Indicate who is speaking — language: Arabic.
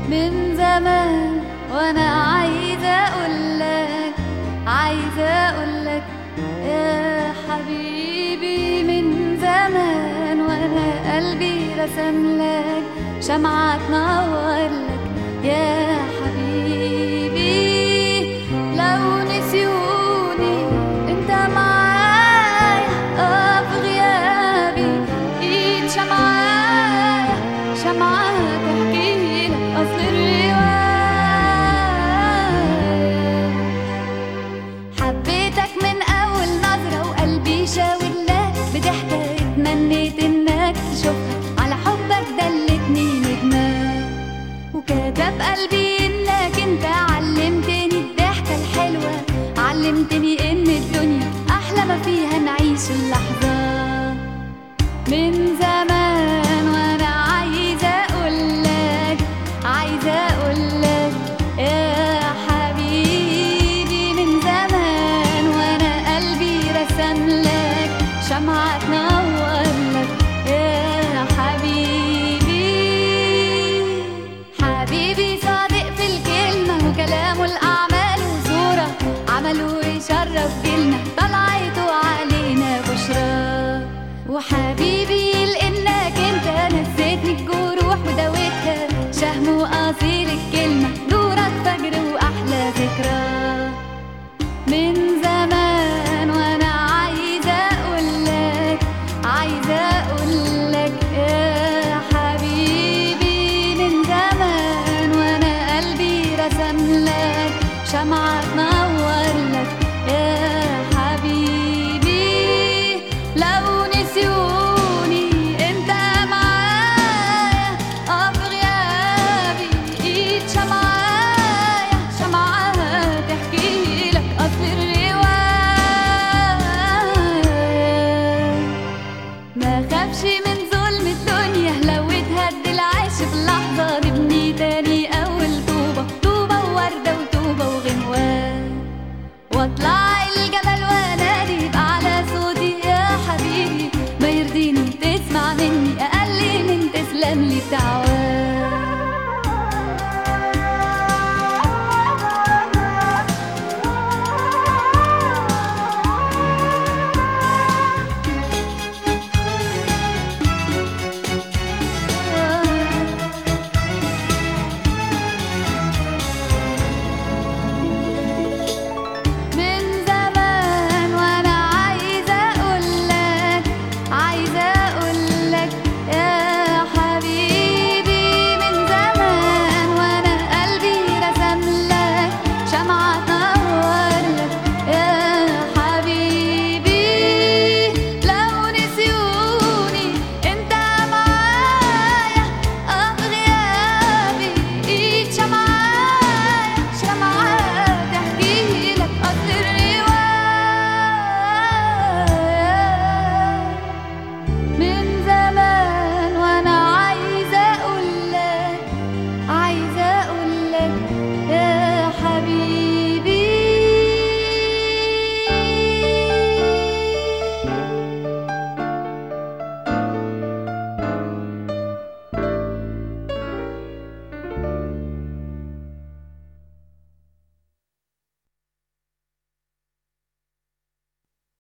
Speaker 1: من زمان وانا عايزة اقولك يا حبيبي. من زمان وانا قلبي رسملك شمعة تنورلك يا حبيبي. لو نسيوني انت معايا في غيابي، ايد شمعة تحكي لك اصل الرواية. حبيتك من اول نظرة وقلبي شاور لك بضحكة، اتمنيت انك تشوفها، على حبك دلتني نجمة وكتب قلبي انك انت علمتني الضحكة الحلوة، علمتني ان الدنيا احلى ما فيها نعيش اللحظة. من زمان وانا عايزة اقولك يا حبيبي. من زمان وانا قلبي رسملك شمعة تنورلك يا حبيبي. حبيبي صادق في الكلمة وكلامه الأعمال وزورة، عمله يشرف جيلنا طلعته علينا بشرى. وحبيبي لإنك انت نسيتني الجروح وداوتها، شهم وقصير الكلمة